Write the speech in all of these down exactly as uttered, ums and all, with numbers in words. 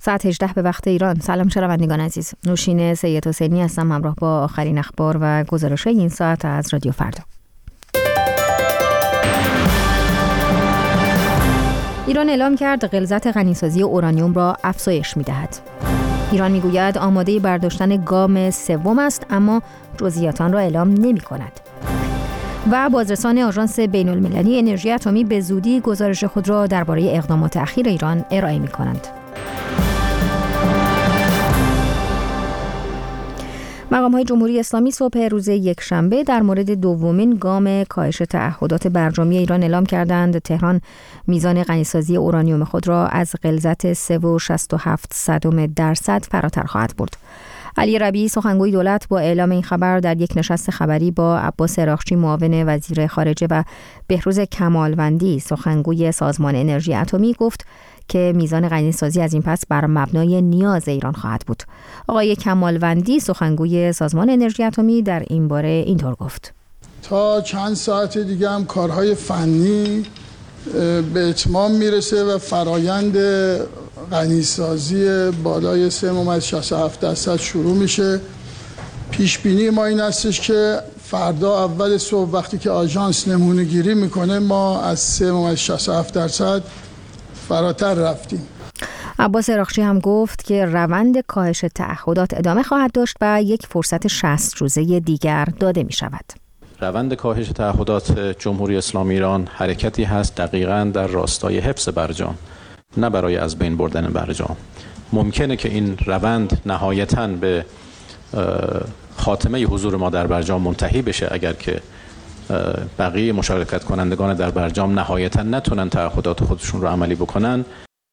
ساعت هجده به وقت ایران. سلام شنوندگان عزیز، نوشین سید حسینی هستم همراه با آخرین اخبار و گزارش این ساعت از رادیو فردا. ایران اعلام کرد غلظت غنیسازی اورانیوم را افزایش می‌دهد. ایران می‌گوید آماده برداشتن گام سوم است اما جزئیات آن را اعلام نمی‌کند. و بازرسان آژانس بین‌المللی انرژی اتمی به زودی گزارش خود را درباره اقدامات اخیر ایران ارائه می‌کنند. مقام‌های جمهوری اسلامی صبح روز یکشنبه در مورد دومین گام کاهش تعهدات برجامی ایران اعلام کردند تهران میزان غنیسازی اورانیوم خود را از غلظت سه و شصت و هفت صدم درصد فراتر خواهد برد. علی ربیعی سخنگوی دولت با اعلام این خبر در یک نشست خبری با عباس اراغچی معاون وزیر خارجه و بهروز کمالوندی سخنگوی سازمان انرژی اتمی گفت که میزان غنیسازی از این پس بر مبنای نیاز ایران خواهد بود. آقای کمالوندی سخنگوی سازمان انرژی اتمی در این باره اینطور گفت: تا چند ساعت دیگه هم کارهای فنی به اتمام میرسه و فرایند غنیسازی بالای سه و شصت و هفت درصد شروع میشه. پیش بینی ما این هستش که فردا اول صبح وقتی که آژانس نمونه گیری میکنه ما از سه و شصت و هفت درصد فراتر رفتیم. عباس اراغچی هم گفت که روند کاهش تعهدات ادامه خواهد داشت و یک فرصت شصت روزه دیگر داده می شود. روند کاهش تعهدات جمهوری اسلامی ایران حرکتی هست دقیقاً در راستای حفظ برجام، نه برای از بین بردن برجام. ممکنه که این روند نهایتاً به خاتمه حضور ما در برجام منتهی بشه اگر که بقیه مشارکت کنندگان در برجام نهایتاً نتونن تعهدات خودشون رو عملی بکنن.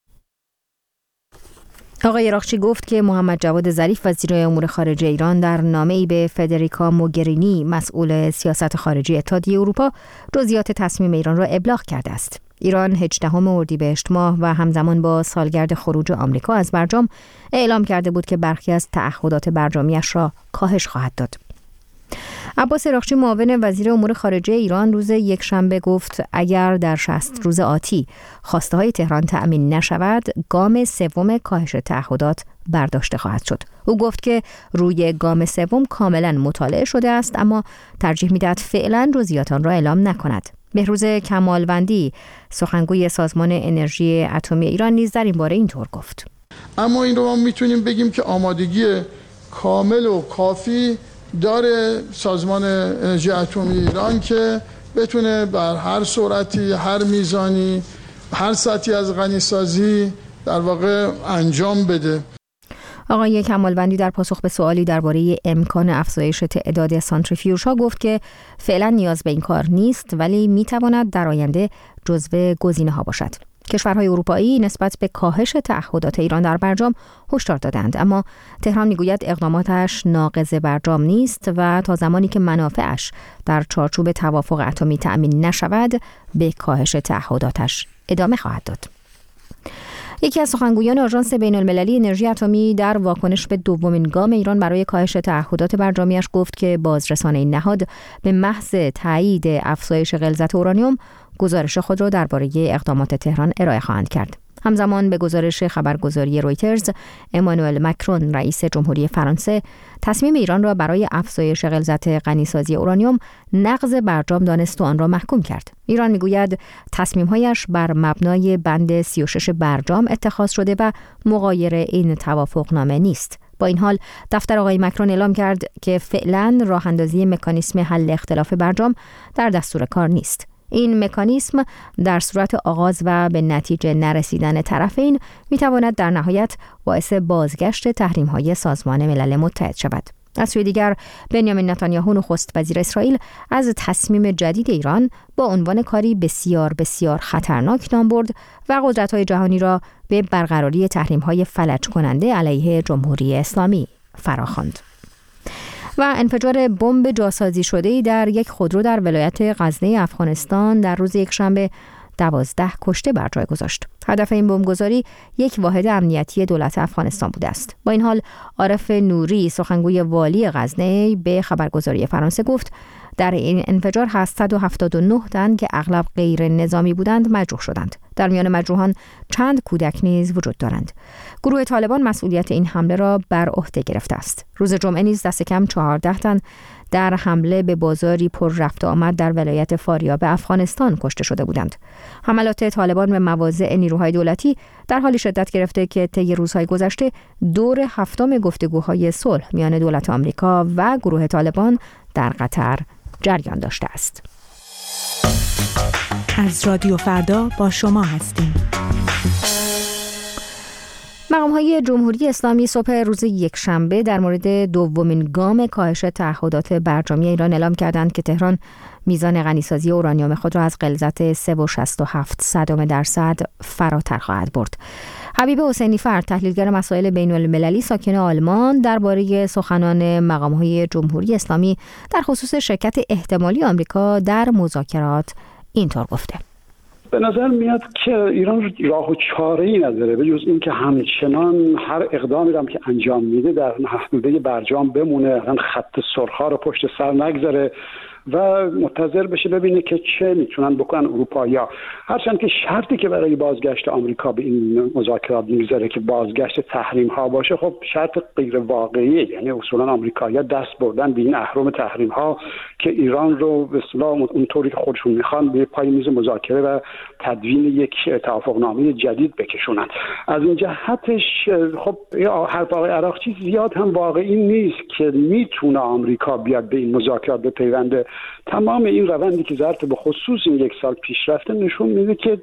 آقای اراغچی گفت که محمد جواد ظریف وزیر امور خارجه ایران در نامه‌ای به فدریکا موگرینی مسئول سیاست خارجی اتحادیه اروپا جزئیات تصمیم ایران را ابلاغ کرده است. ایران هجدهم اردیبهشت ماه و همزمان با سالگرد خروج آمریکا از برجام اعلام کرده بود که برخی از تعهدات برجامیش را کاهش خواهد داد. عباس اراغچی معاون وزیر امور خارجه ایران روز یکشنبه گفت اگر در شصت روز آتی خواسته های تهران تأمین نشود گام سوم کاهش تعهدات برداشته خواهد شد. او گفت که روی گام سوم کاملا مطالعه شده است اما ترجیح می‌دهد فعلا جزئیات آن را اعلام نکند. بهروز کمالوندی سخنگوی سازمان انرژی اتمی ایران نیز در این باره اینطور گفت: اما این رو ما میتونیم بگیم که آمادگی کامل و کافی داره سازمان انرژی اتمی ایران که بتونه بر هر سرعتی، هر میزانی، هر سطحی از غنیسازی در واقع انجام بده. آقای کمالوندی در پاسخ به سوالی درباره امکان افزایش تعداد سانتریفیوژها گفت که فعلا نیاز به این کار نیست ولی میتواند در آینده جزو گزینه‌ها باشد. کشورهای اروپایی نسبت به کاهش تعهدات ایران در برجام هشدار دادند اما تهران میگوید اقداماتش ناقض برجام نیست و تا زمانی که منافعش در چارچوب توافق اتمی تأمین نشود به کاهش تعهداتش ادامه خواهد داد. یکی از سخنگویان آژانس بین‌المللی انرژی اتمی در واکنش به دومین گام ایران برای کاهش تعهدات برجامیش گفت که بازرسان این نهاد به محض تایید افزایش غلظت اورانیوم گزارش خود را درباره اقدامات تهران ارائه خواهند کرد. همزمان به گزارش خبرگزاری رویترز، امانوئل مکرون رئیس جمهوری فرانسه تصمیم ایران را برای افزایش غلظت غنیسازی اورانیوم نقض برجام دانست و آن را محکوم کرد. ایران میگوید تصمیم‌هایش بر مبنای بند سی و شش برجام اتخاذ شده و مغایر این توافقنامه نیست. با این حال دفتر آقای مکرون اعلام کرد که فعلا راه اندازی مکانیزم حل اختلاف برجام در دستور کار نیست. این مکانیزم در صورت آغاز و به نتیجه نرسیدن طرفین میتواند در نهایت باعث بازگشت تحریم‌های سازمان ملل متحد شود. از سوی دیگر بنیامین نتانیاهو نخست وزیر اسرائیل از تصمیم جدید ایران با عنوان کاری بسیار بسیار خطرناک نام برد و قدرت‌های جهانی را به برقراری تحریم‌های فلج کننده علیه جمهوری اسلامی فراخواند. و انفجار بمب جاسازی شده‌ای در یک خودرو در ولایت غزنی افغانستان در روز یکشنبه دوازده کشته بر جای گذاشت. هدف این بمبگذاری یک واحد امنیتی دولت افغانستان بوده است. با این حال عارف نوری سخنگوی والی غزنی به خبرگزاری فرانسه گفت در این انفجار هشتصد و هفتاد و نه تن که اغلب غیر نظامی بودند مجروح شدند. در میان مجروحان چند کودک نیز وجود دارند. گروه طالبان مسئولیت این حمله را بر عهده گرفته است. روز جمعه نیز دست کم چهارده تن در حمله به بازاری پر رفت آمد در ولایت فاریاب افغانستان کشته شده بودند. حملات طالبان به مواضع نیروهای دولتی در حالی شدت گرفته که طی روزهای گذشته دور هفتم گفتگوهای صلح میان دولت آمریکا و گروه طالبان در قطر جریان داشته است. از رادیو فردا با شما هستیم. مقام‌های جمهوری اسلامی صبح روز یکشنبه در مورد دومین گام کاهش تعهدات برجامی ایران اعلام کردند که تهران میزان غنیسازی اورانیوم خود را از غلظت سه و شصت و هفت صدم درصد فراتر خواهد برد. حبیب حسینی فرد، تحلیلگر مسائل بین المللی ساکن آلمان، درباره سخنان مقام‌های جمهوری اسلامی در خصوص شرکت احتمالی آمریکا در مذاکرات اینطور گفته: به نظر میاد که ایران راه و چاره‌ای نداره به جز اینکه همچنان هر اقدامی را که انجام میده در محدوده برجام بمونه، خط سرخ‌ها رو پشت سر نگذاره و منتظر بشه ببینه که چه میتونن بکنن اروپایی‌ها. هرچند که شرطی که برای بازگشت آمریکا به این مذاکرات میگذاره که بازگشت تحریم ها باشه، خب شرط غیر واقعیه. یعنی اصولا آمریکایی‌ها دست بردن به این اهرم تحریم ها که ایران رو به اصطلاح اونطوری که خودشون میخوان به پای میز مذاکره و تدوین یک توافقنامه جدید بکشونن. از این جهتش خب حرف آقای عراقچی زیاد هم واقعی نیست که میتونه آمریکا بیاد به این مذاکرات بپیونده. تمام این روندی که ظرف به خصوص این یک سال پیش رفته نشون میده که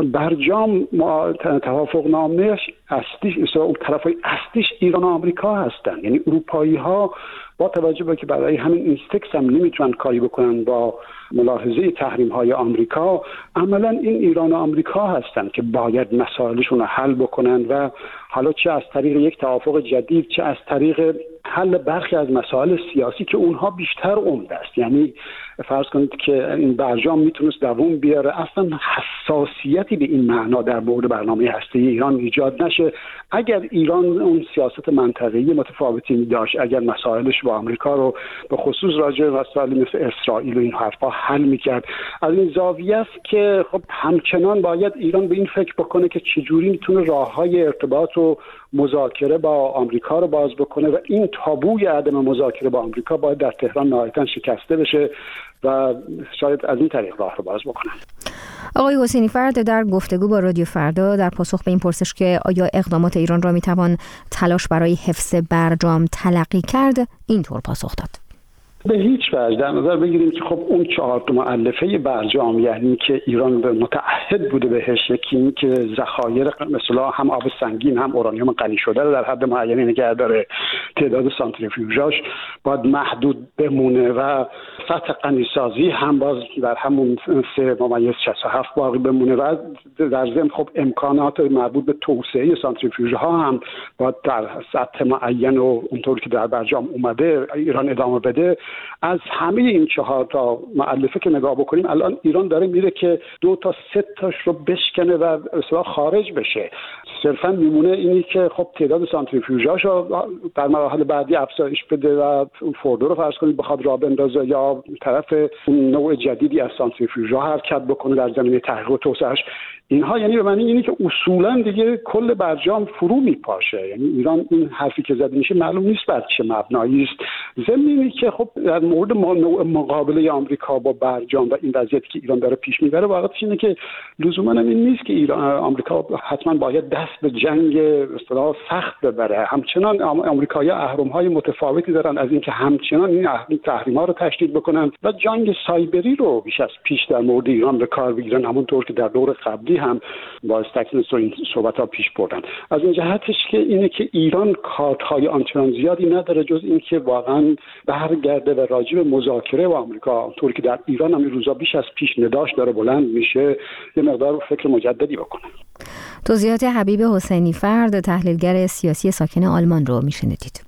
برجام توافقنامه‌اش اصلیش اون طرفای اصلیش ایران و آمریکا هستن. یعنی اروپایی ها با توجه به که برای همین اینستکس هم نمیتونن کاری بکنن با ملاحظه تحریم های آمریکا، عملا این ایران و آمریکا هستن که باید مسائلشون رو حل بکنن و حالا چه از طریق یک توافق جدید چه از طریق حل برخی از مسائل سیاسی که اونها بیشتر عمده است. یعنی فرض کنید که این برجام میتونست دوام بیاره، اصلا حساسیتی به این معنا در مورد برنامه هسته‌ای ایران ایجاد نشه اگر ایران اون سیاست منطقه‌ای متفاوتی می داشت، اگر مسائلش با آمریکا رو به خصوص راجع به مسائل مثل اسرائیل و این حرفا حل میکرد. از این زاویه است که خب همچنان باید ایران به این فکر بکنه که چجوری میتونه راههای ارتباط و مذاکره با آمریکا رو باز بکنه و این تابوی عدم مذاکره با آمریکا باید در تهران نهایتاً شکسته بشه و شاید از این طریق راه رو باز بکنن. آقای حسینی فرد در گفتگو با رادیو فردا در پاسخ به این پرسش که آیا اقدامات ایران را میتوان تلاش برای حفظ برجام تلقی کرد، اینطور پاسخ داد: به هیچ وجه. در نظر بگیریم که خب اون چهار تا مؤلفه برجام، یعنی که ایران به متعهد بوده بهش، یکی که ذخایر مثلا هم آب سنگین هم اورانیوم غنی شده رو در حد معینی نگه داره، تعداد سانتریفیوژاش باید محدود بمونه و سطح غنیسازی هم باز در همون سه ممیز شصت و هفت باقی بمونه و در ضمن خب امکانات مربوط به توسعه سانتریفیوژها هم باید در سطح معین و اونطوری که در برجام اومده ایران ادامه بده. از همه این چهار تا مؤلفه که نگاه بکنیم الان ایران داره میره که دو تا سه تاش رو بشکنه و اصلا خارج بشه. صرفا میمونه اینی که خب تعداد سانتریفیوژاش رو در مراحل بعدی افزایش بده و فوردو رو فرض کنید بخواد راه بندازه یا طرف اون نوع جدیدی از سانتریفیوژها حرکت بکنه در زمینه تحقیق و توسعه‌اش. اینها یعنی به معنی اینه که اصولا دیگه کل برجام فرو میپاشه. یعنی ایران این حرفی که زده میشه معلوم نیست بر چه مبنایی است. ضمنی که خب در مورد مقابله آمریکا با برجام و این وضعیتی که ایران داره پیش میبره واقعیتش اینه که لزوما این نیست که ایران آمریکا حتما باید دست به جنگ به اصطلاح سخت ببره. همچنان آمریکایی‌ها اهرم‌های متفاوتی دارن از اینکه همچنان این تحریم‌ها رو تشدید بکنن و جنگ سایبری رو بیش از پیش در مورد ایران به کار بگیرن، همونطور که در دور قبلی هم با استکنس و این صحبت‌ها پیش بردن. از این جهتش که اینه که ایران کارت‌های آنچنان زیادی نداره جز اینکه واقعاً برگرده و راجع به مذاکره با آمریکا، اونطوری که در ایران هم این روزا بیش از پیش نداش داره بلند میشه، یه مقدار فکر مجددی بکنه. توضیحات حبیب حسینی فرد، تحلیلگر سیاسی ساکن آلمان رو میشنیدید.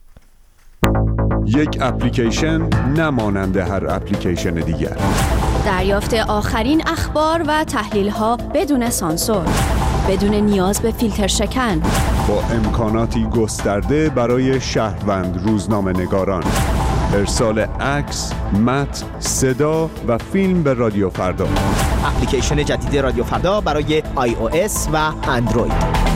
یک اپلیکیشن نمانند هر اپلیکیشن دیگر. دریافت آخرین اخبار و تحلیل‌ها بدون سانسور. بدون نیاز به فیلتر شکن، با امکاناتی گسترده برای شهروند روزنامه‌نگاران. ارسال عکس، متن، صدا و فیلم به رادیو فردا. اپلیکیشن جدید رادیو فردا برای آی او اس و اندروید.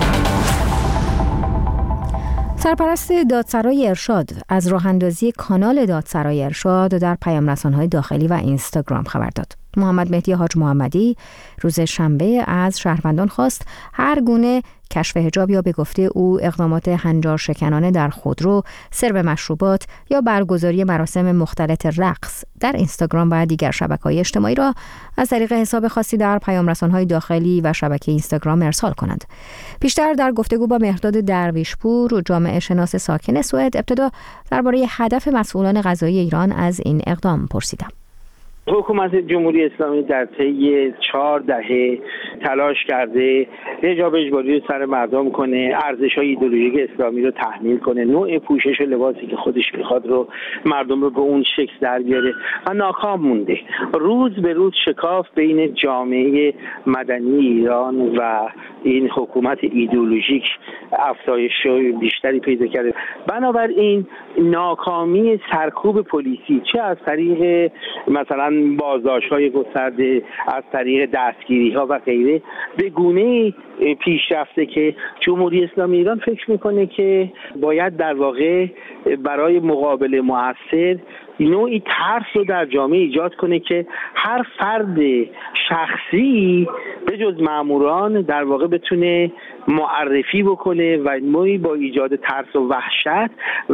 سرپرست دادسرای ارشاد از راه اندازی کانال دادسرای ارشاد در پیام رسانه‌های داخلی و اینستاگرام خبر داد. محمد مهدی حاج محمدی روز شنبه از شهروندان خواست هر گونه کشف حجاب یا به گفته او اقدامات هنجار شکنانه در خودرو، سرو مشروبات یا برگزاری مراسم مختلط رقص در اینستاگرام و دیگر شبکه‌های اجتماعی را از طریق حساب خاصی در پیام رسان‌های داخلی و شبکه اینستاگرام ارسال کنند. بیشتر در گفتگو با مهرداد درویشپور، جامعه شناس ساکن سوئد، ابتدا درباره هدف مسئولان قضایی ایران از این اقدام پرسیدم. حکومت جمهوری اسلامی در طی چهار دهه تلاش کرده حجاب اجباری رو سر مردم کنه، ارزش‌های ایدئولوژیک اسلامی رو تحمیل کنه، نوع پوشش و لباسی که خودش میخواد رو مردم رو به اون شکل در بیاره و ناکام مونده. روز به روز شکاف بین جامعه مدنی ایران و این حکومت ایدئولوژیک افزایش بیشتری پیدا کرده. بنابراین ناکامی سرکوب پلیسی، چه از طریق مثلا بازداشت‌های گسترده، از طریق دستگیری‌ها و غیره، به گونه‌ای پیشرفته که جمهوری اسلامی ایران فکر میکنه که باید در واقع برای مقابله مؤثر نوعی ترس رو در جامعه ایجاد کنه که هر فرد شخصی به جز ماموران در واقع بتونه معرفی بکنه و نوعی با ایجاد ترس و وحشت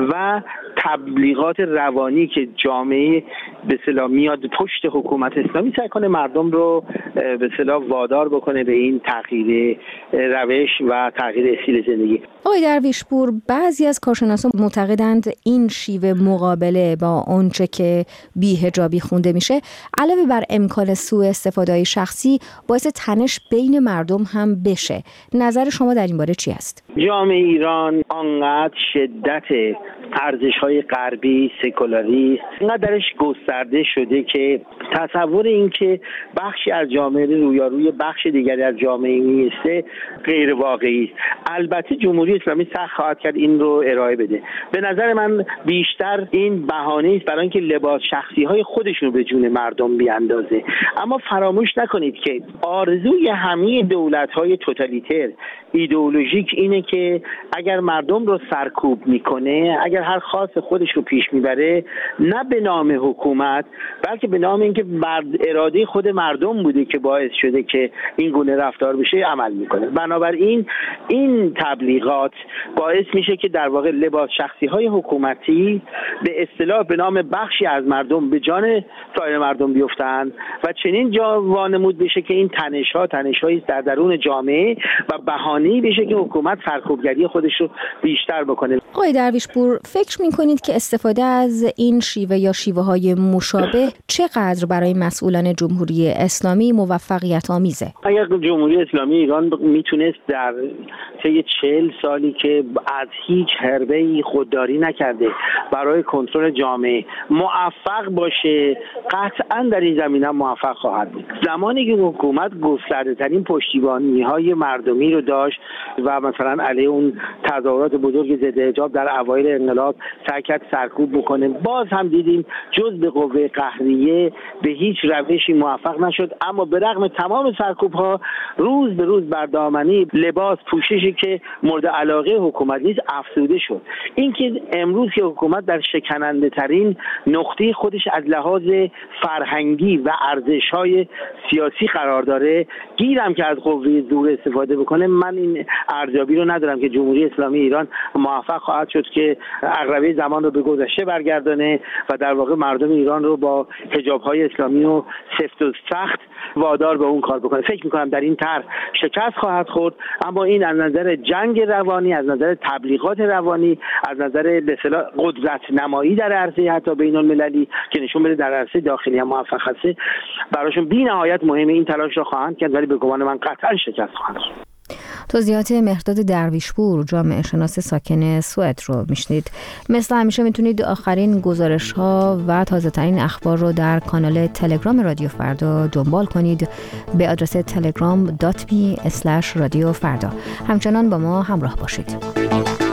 و تبلیغات روانی که جامعه به اصطلاح میاد پشت حکومت اسلامی سعی کنه مردم رو به اصطلاح وادار بکنه به این تغییر روش و تغییر استیل زندگی. آقای درویشپور، بعضی از کارشناسان معتقدند این شیوه مقابله با آنچه که بی‌حجابی خونده میشه علاوه بر امکان سوء استفاده شخصی باعث تنش بین مردم هم بشه. نظر شما در این باره چی است؟ جامعه ایران آنقدر شدت ارزش‌های غربی، سکولاریست اینقدر درش گسترده شده که تصور این که بخشی از جامعه رویاروی بخش دیگری از جامعه میسته غیر واقعی است. البته جمهوری اسلامی سخت خواهد کرد این رو ارائه بده. به نظر من بیشتر این بهانه است برای اینکه لباس شخصی‌های خودشون رو به جون مردم بیاندازه. اما فراموش نکنید که آرزوی همه دولت‌های توتالیتر ایدئولوژیک اینه که اگر مردم رو سرکوب میکنه، اگر هر خاص خودش رو پیش میبره، نه به نام حکومت بلکه به نام اینکه بر اراده خود مردم بوده که باعث شده که این گونه رفتار بشه عمل میکنه. بنابراین این تبلیغات باعث میشه که در واقع لباس شخصی های حکومتی به اصطلاح به نام بخشی از مردم به جان سایر مردم بیفتن و چنین جا وانمود بشه که این تنش ها تنش هایی در درون جامعه و بهانه‌ای بشه که حکومت سرکوبگری خودش رو بیشتر بکنه. آقای درویشپور، فکر می‌کنید که استفاده از این شیوه یا شیوه‌های مشابه چقدر برای مسئولان جمهوری اسلامی موفقیت آمیزه؟ اگر جمهوری اسلامی ایران میتونست در طی چهل سالی که از هیچ حربه‌ای خودداری نکرده برای کنترل جامعه موفق باشه، قطعاً در این زمینه موفق خواهد بود. زمانی که حکومت گسترده‌ترین پشتیبانی‌های مردمی رو داشت و مثلا علیه اون تظاهرات بزرگ ضد حجاب در اوایل انقلاب سعی کرد سرکوب بکنه، باز هم دیدیم جز به قوه قهریه به هیچ روشی موفق نشد. اما به رغم تمام سرکوب‌ها روز به روز بر دامنه لباس پوششی که مورد علاقه حکومت نیست افزوده شد. اینکه امروز که حکومت در شکننده ترین نقطه خودش از لحاظ فرهنگی و ارزش‌های سیاسی قرار داره، گیرم که از قوه زور استفاده بکنه، من این ارزیابی رو ندارم که جمهوری اسلامی ایران موفق خواهد شد که عقربه زمان رو به گذشته برگردانه و در واقع مردم ایران رو با حجاب‌های اسلامی و سفت و سخت وادار به اون کار بکنه. فکر می‌کنم در این طرح شکست خواهد خورد، اما این از نظر جنگ روانی، از نظر تبلیغات روانی، از نظر به اصطلاح قدرت نمایی در عرصه حتی بین‌المللی که نشون بده در عرصه داخلی هم موفق هست، براشون بی‌نهایت مهمه. این تلاش را خواهند کرد ولی به گمان من قطعا شکست خواهند خورد. توضیحات مهرداد درویشپور، جامعه شناس ساکن سوئد رو میشنید. مثل همیشه میتونید آخرین گزارش ها و تازه ترین اخبار رو در کانال تلگرام رادیو فردا دنبال کنید به آدرس تلگرام دات می اسلش رادیو فردا. همچنان با ما همراه باشید.